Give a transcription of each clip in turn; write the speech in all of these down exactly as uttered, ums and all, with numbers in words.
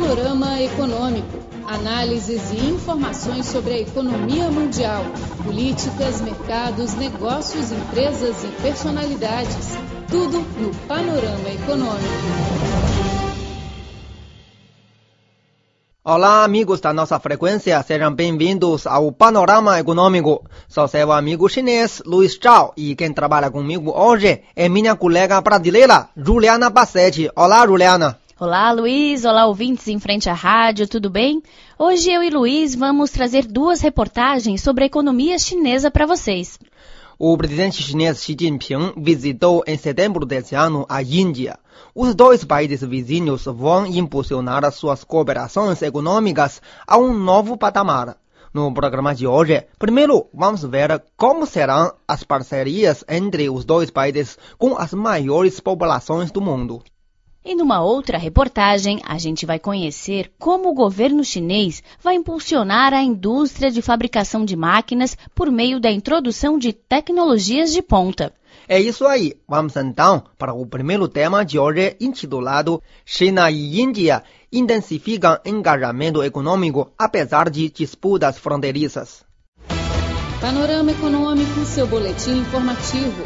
Panorama Econômico. Análises e informações sobre a economia mundial, políticas, mercados, negócios, empresas e personalidades. Tudo no Panorama Econômico. Olá, amigos da nossa frequência, sejam bem-vindos ao Panorama Econômico. Sou seu amigo chinês, Luiz Zhao, e quem trabalha comigo hoje é minha colega brasileira, Juliana Bassetti. Olá, Juliana. Olá, Luiz. Olá, ouvintes em frente à rádio, tudo bem? Hoje eu e Luiz vamos trazer duas reportagens sobre a economia chinesa para vocês. O presidente chinês Xi Jinping visitou em setembro deste ano a Índia. Os dois países vizinhos vão impulsionar suas cooperações econômicas a um novo patamar. No programa de hoje, primeiro vamos ver como serão as parcerias entre os dois países com as maiores populações do mundo. E numa outra reportagem, a gente vai conhecer como o governo chinês vai impulsionar a indústria de fabricação de máquinas por meio da introdução de tecnologias de ponta. É isso aí. Vamos então para o primeiro tema de hoje, intitulado China e Índia intensificam engajamento econômico apesar de disputas fronteiriças. Panorama Econômico, seu boletim informativo.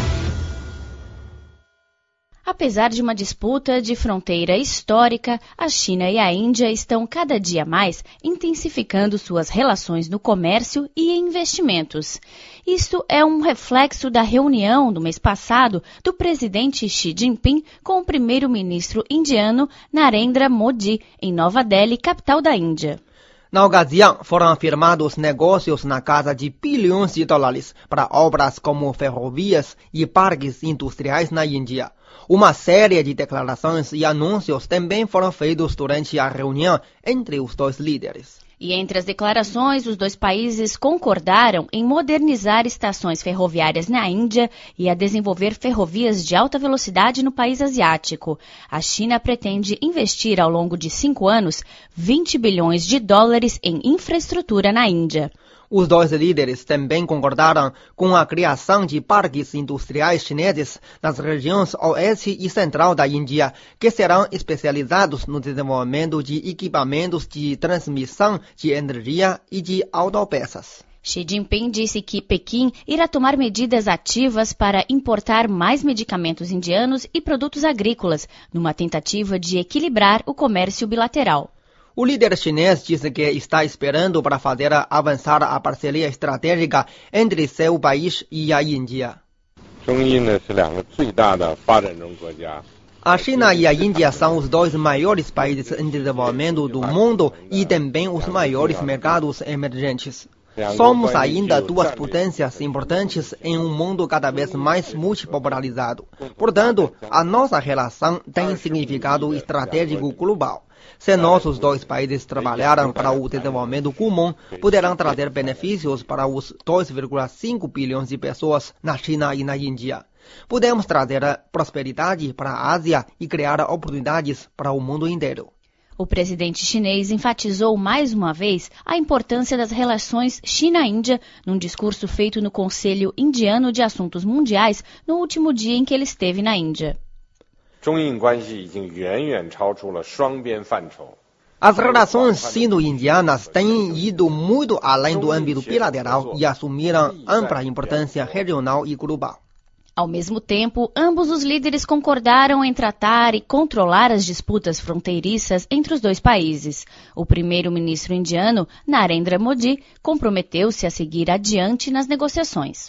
Apesar de uma disputa de fronteira histórica, a China e a Índia estão cada dia mais intensificando suas relações no comércio e em investimentos. Isto é um reflexo da reunião do mês passado do presidente Xi Jinping com o primeiro-ministro indiano Narendra Modi, em Nova Delhi, capital da Índia. Na ocasião, foram firmados negócios na casa de bilhões de dólares para obras como ferrovias e parques industriais na Índia. Uma série de declarações e anúncios também foram feitos durante a reunião entre os dois líderes. E entre as declarações, os dois países concordaram em modernizar estações ferroviárias na Índia e a desenvolver ferrovias de alta velocidade no país asiático. A China pretende investir ao longo de cinco anos vinte bilhões de dólares em infraestrutura na Índia. Os dois líderes também concordaram com a criação de parques industriais chineses nas regiões oeste e central da Índia, que serão especializados no desenvolvimento de equipamentos de transmissão de energia e de autopeças. Xi Jinping disse que Pequim irá tomar medidas ativas para importar mais medicamentos indianos e produtos agrícolas, numa tentativa de equilibrar o comércio bilateral. O líder chinês disse que está esperando para fazer avançar a parceria estratégica entre seu país e a Índia. A China e a Índia são os dois maiores países em desenvolvimento do mundo e também os maiores mercados emergentes. Somos ainda duas potências importantes em um mundo cada vez mais multipolarizado. Portanto, a nossa relação tem significado estratégico global. Se nossos dois países trabalharem para o desenvolvimento comum, poderão trazer benefícios para os dois vírgula cinco bilhões de pessoas na China e na Índia. Podemos trazer prosperidade para a Ásia e criar oportunidades para o mundo inteiro. O presidente chinês enfatizou mais uma vez a importância das relações China-Índia num discurso feito no Conselho Indiano de Assuntos Mundiais no último dia em que ele esteve na Índia. As relações sino-indianas têm ido muito além do âmbito bilateral e assumiram ampla importância regional e global. Ao mesmo tempo, ambos os líderes concordaram em tratar e controlar as disputas fronteiriças entre os dois países. O primeiro-ministro indiano, Narendra Modi, comprometeu-se a seguir adiante nas negociações.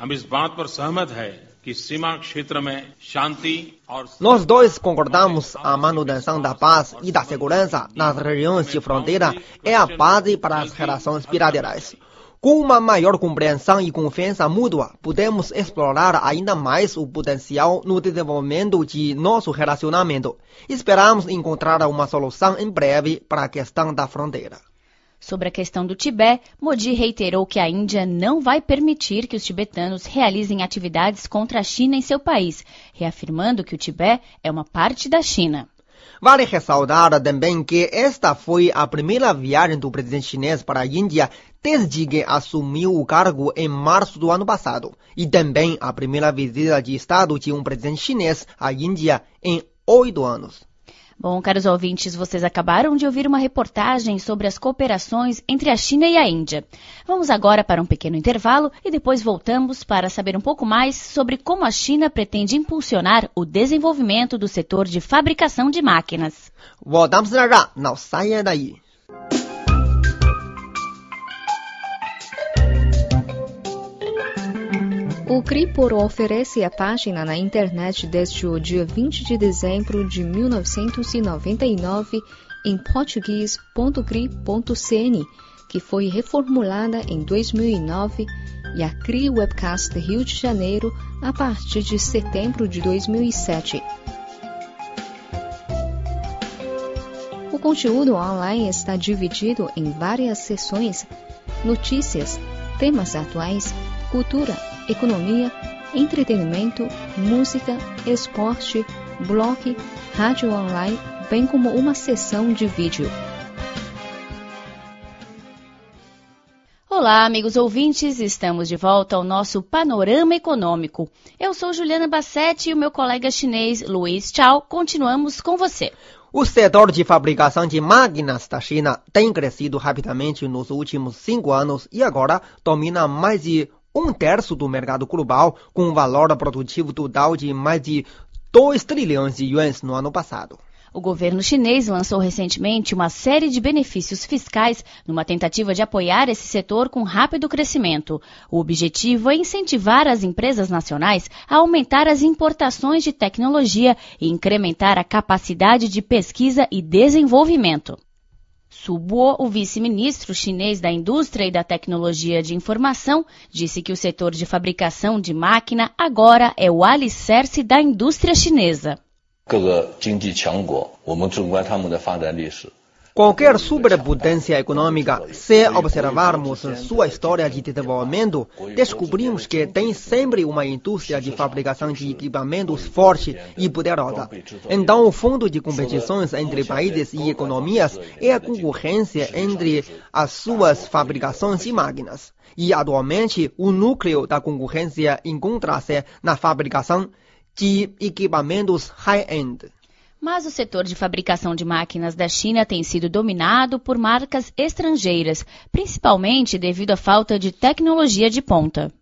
Nós dois concordamos a manutenção da paz e da segurança nas regiões de fronteira é a base para as relações bilaterais. Com uma maior compreensão e confiança mútua, podemos explorar ainda mais o potencial no desenvolvimento de nosso relacionamento. Esperamos encontrar uma solução em breve para a questão da fronteira. Sobre a questão do Tibete, Modi reiterou que a Índia não vai permitir que os tibetanos realizem atividades contra a China em seu país, reafirmando que o Tibete é uma parte da China. Vale ressaltar também que esta foi a primeira viagem do presidente chinês para a Índia desde que assumiu o cargo em março do ano passado, e também a primeira visita de Estado de um presidente chinês à Índia em oito anos. Bom, caros ouvintes, vocês acabaram de ouvir uma reportagem sobre as cooperações entre a China e a Índia. Vamos agora para um pequeno intervalo e depois voltamos para saber um pouco mais sobre como a China pretende impulsionar o desenvolvimento do setor de fabricação de máquinas. Voltamos já já, não saia daí. O Cripor oferece a página na internet desde o dia vinte de dezembro de mil novecentos e noventa e nove em português ponto cri ponto cn, que foi reformulada em dois mil e nove, e a C R I Webcast Rio de Janeiro a partir de setembro de dois mil e sete. O conteúdo online está dividido em várias seções: notícias, temas atuais, cultura, economia, entretenimento, música, esporte, blog, rádio online, bem como uma seção de vídeo. Olá, amigos ouvintes, estamos de volta ao nosso Panorama Econômico. Eu sou Juliana Bassetti e o meu colega chinês Luiz Chao. Continuamos com você. O setor de fabricação de máquinas da China tem crescido rapidamente nos últimos cinco anos e agora domina mais de um terço do mercado global, com um valor produtivo total de mais de dois trilhões de yuans no ano passado. O governo chinês lançou recentemente uma série de benefícios fiscais numa tentativa de apoiar esse setor com rápido crescimento. O objetivo é incentivar as empresas nacionais a aumentar as importações de tecnologia e incrementar a capacidade de pesquisa e desenvolvimento. Su Bo, o vice-ministro chinês da Indústria e da Tecnologia de Informação, disse que o setor de fabricação de máquina agora é o alicerce da indústria chinesa. Qualquer superpotência econômica, se observarmos sua história de desenvolvimento, descobrimos que tem sempre uma indústria de fabricação de equipamentos forte e poderosa. Então, o fundo de competições entre países e economias é a concorrência entre as suas fabricações de máquinas. E, atualmente, o núcleo da concorrência encontra-se na fabricação de equipamentos high-end. Mas o setor de fabricação de máquinas da China tem sido dominado por marcas estrangeiras, principalmente devido à falta de tecnologia de ponta.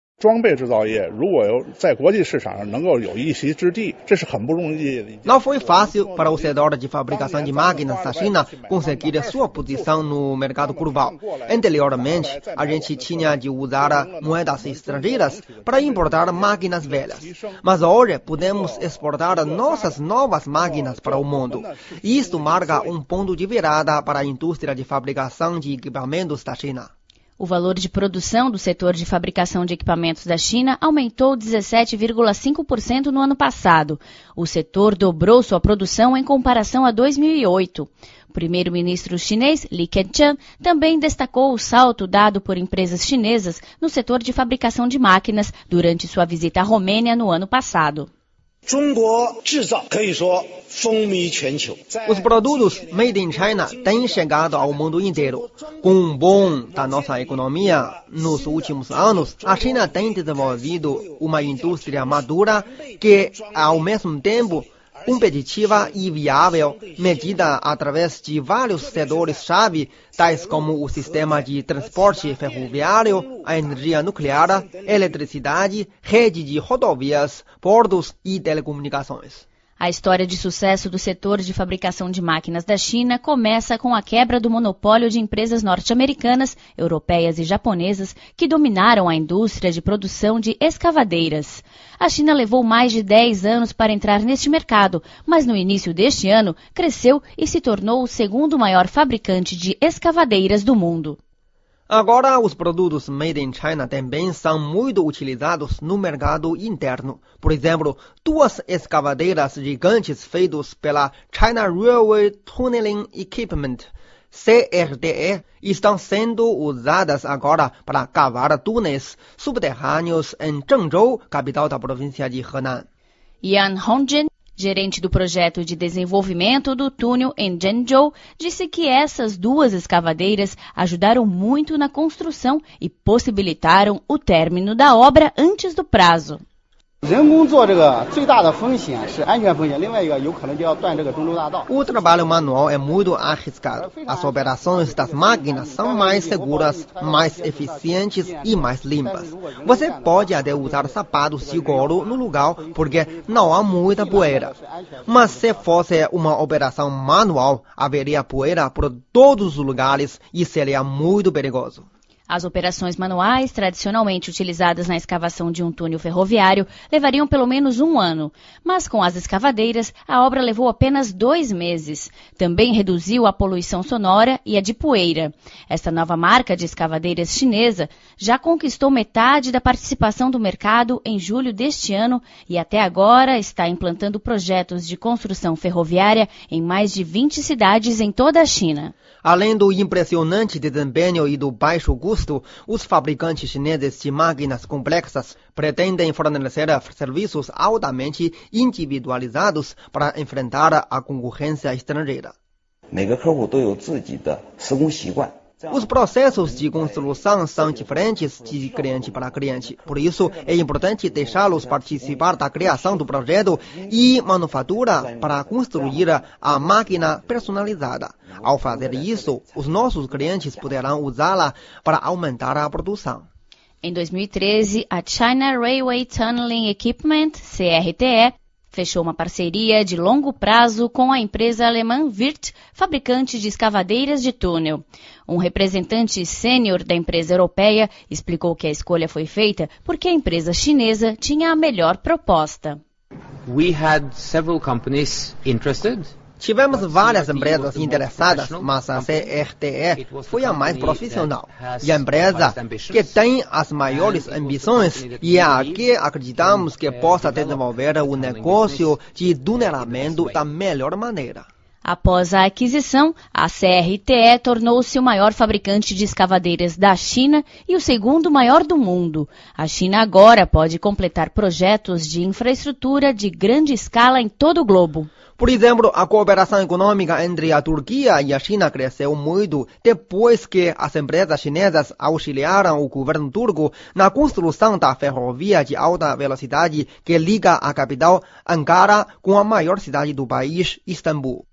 Não foi fácil para o setor de fabricação de máquinas da China conseguir sua posição no mercado global. Anteriormente, a gente tinha de usar moedas estrangeiras para importar máquinas velhas. Mas hoje podemos exportar nossas novas máquinas para o mundo. E isto marca um ponto de virada para a indústria de fabricação de equipamentos da China. O valor de produção do setor de fabricação de equipamentos da China aumentou dezessete vírgula cinco por cento no ano passado. O setor dobrou sua produção em comparação a dois mil e oito. O primeiro-ministro chinês, Li Keqiang, também destacou o salto dado por empresas chinesas no setor de fabricação de máquinas durante sua visita à Romênia no ano passado. Os produtos made in China têm chegado ao mundo inteiro. Com um boom da nossa economia nos últimos anos, a China tem desenvolvido uma indústria madura que, ao mesmo tempo, competitiva e viável, medida através de vários setores-chave, tais como o sistema de transporte ferroviário, a energia nuclear, eletricidade, rede de rodovias, portos e telecomunicações. A história de sucesso do setor de fabricação de máquinas da China começa com a quebra do monopólio de empresas norte-americanas, europeias e japonesas que dominaram a indústria de produção de escavadeiras. A China levou mais de dez anos para entrar neste mercado, mas no início deste ano cresceu e se tornou o segundo maior fabricante de escavadeiras do mundo. Agora, os produtos made in China também são muito utilizados no mercado interno. Por exemplo, duas escavadeiras gigantes feitas pela China Railway Tunneling Equipment, C R T E, estão sendo usadas agora para cavar túneis subterrâneos em Zhengzhou, capital da província de Henan. Yan Hongjian, gerente do projeto de desenvolvimento do túnel em Zhengzhou, disse que essas duas escavadeiras ajudaram muito na construção e possibilitaram o término da obra antes do prazo. O trabalho manual é muito arriscado. As operações das máquinas são mais seguras, mais eficientes e mais limpas. Você pode até usar sapatos de couro no lugar porque não há muita poeira. Mas se fosse uma operação manual, haveria poeira por todos os lugares e seria muito perigoso. As operações manuais, tradicionalmente utilizadas na escavação de um túnel ferroviário, levariam pelo menos um ano. Mas com as escavadeiras, a obra levou apenas dois meses. Também reduziu a poluição sonora e a de poeira. Esta nova marca de escavadeiras chinesa já conquistou metade da participação do mercado em julho deste ano e até agora está implantando projetos de construção ferroviária em mais de vinte cidades em toda a China. Além do impressionante desempenho e do baixo custo, os fabricantes chineses de máquinas complexas pretendem fornecer serviços altamente individualizados para enfrentar a concorrência estrangeira. Os processos de construção são diferentes de cliente para cliente. Por isso, é importante deixá-los participar da criação do projeto e manufatura para construir a máquina personalizada. Ao fazer isso, os nossos clientes poderão usá-la para aumentar a produção. Em dois mil e treze, a China Railway Tunneling Equipment, C R T E, fechou uma parceria de longo prazo com a empresa alemã Wirth, fabricante de escavadeiras de túnel. Um representante sênior da empresa europeia explicou que a escolha foi feita porque a empresa chinesa tinha a melhor proposta. We had several companies interested. Tivemos várias empresas interessadas, mas a C R T E foi a mais profissional. E a empresa que tem as maiores ambições e é a que acreditamos que possa desenvolver o negócio de tunelamento da melhor maneira. Após a aquisição, a C R T E tornou-se o maior fabricante de escavadeiras da China e o segundo maior do mundo. A China agora pode completar projetos de infraestrutura de grande escala em todo o globo. Por exemplo, a cooperação econômica entre a Turquia e a China cresceu muito depois que as empresas chinesas auxiliaram o governo turco na construção da ferrovia de alta velocidade que liga a capital Ankara com a maior cidade do país, Istambul.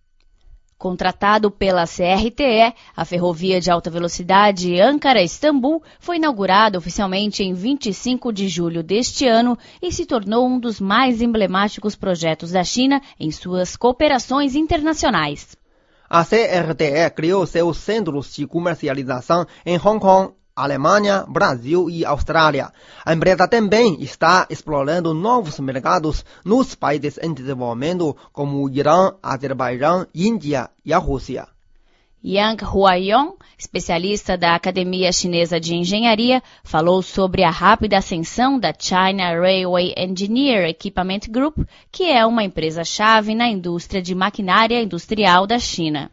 Contratado pela C R T E, a ferrovia de alta velocidade Ankara-Istambul foi inaugurada oficialmente em vinte e cinco de julho deste ano e se tornou um dos mais emblemáticos projetos da China em suas cooperações internacionais. A C R T E criou seus centros de comercialização em Hong Kong, Alemanha, Brasil e Austrália. A empresa também está explorando novos mercados nos países em desenvolvimento, como o Irã, Azerbaijão, Índia e a Rússia. Yang Huayong, especialista da Academia Chinesa de Engenharia, falou sobre a rápida ascensão da China Railway Engineer Equipment Group, que é uma empresa-chave na indústria de maquinária industrial da China.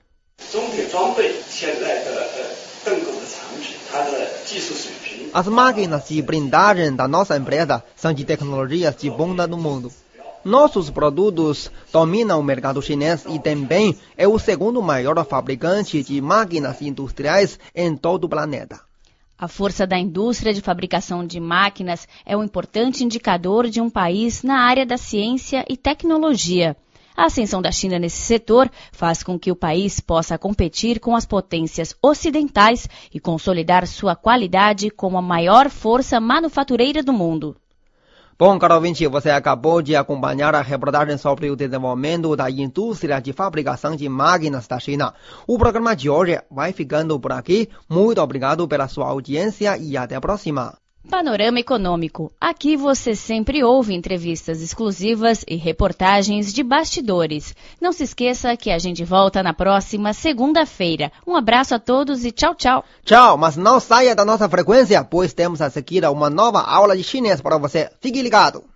As máquinas de blindagem da nossa empresa são de tecnologias de ponta do mundo. Nossos produtos dominam o mercado chinês e também é o segundo maior fabricante de máquinas industriais em todo o planeta. A força da indústria de fabricação de máquinas é um importante indicador de um país na área da ciência e tecnologia. A ascensão da China nesse setor faz com que o país possa competir com as potências ocidentais e consolidar sua qualidade como a maior força manufatureira do mundo. Bom, caro ouvinte, você acabou de acompanhar a reportagem sobre o desenvolvimento da indústria de fabricação de máquinas da China. O programa de hoje vai ficando por aqui. Muito obrigado pela sua audiência e até a próxima. Panorama Econômico. Aqui você sempre ouve entrevistas exclusivas e reportagens de bastidores. Não se esqueça que a gente volta na próxima segunda-feira. Um abraço a todos e tchau, tchau. Tchau, mas não saia da nossa frequência, pois temos a seguir uma nova aula de chinês para você. Fique ligado.